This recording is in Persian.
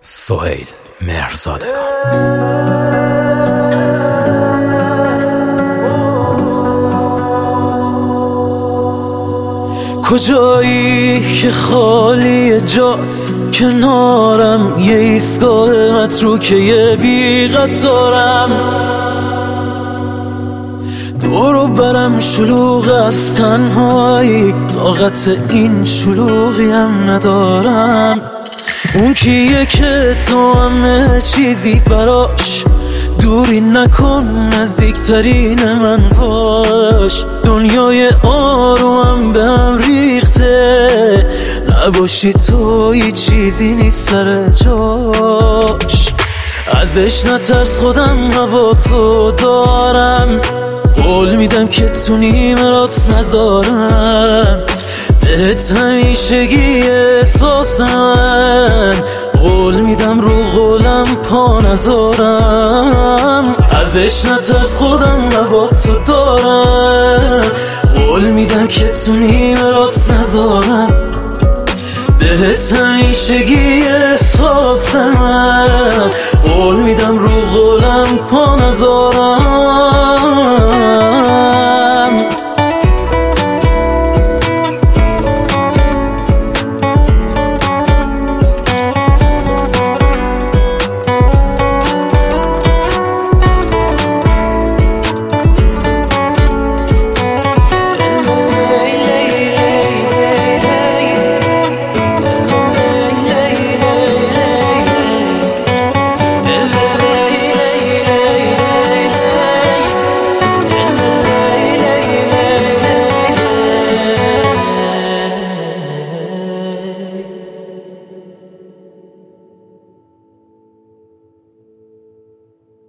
سهیل مهرزادگان. کجایی که خالی جات کنارم، یه ایستگاه متروکه یه بی قطارم، دورو برم شلوغ از تنهایی، طاقت این شلوغی هم ندارم. اون کیه که تو همه چیزی براش، دوری نکن نزدیکترین من باش. دنیای آرومم به هم ریخته، نباشی تو هیچ چیزی نیست سر جاش. ازش نترس خودم هوا تو دارم، قول میدم که تو نیمرات نذارم. بهت همیشگی احساس من، قول میدم رو قولم پا نذارم. ازش نترس خودم هوا تو دارم، قول میدم که تو نیمرات نذارم. بهت همیشگی احساس من.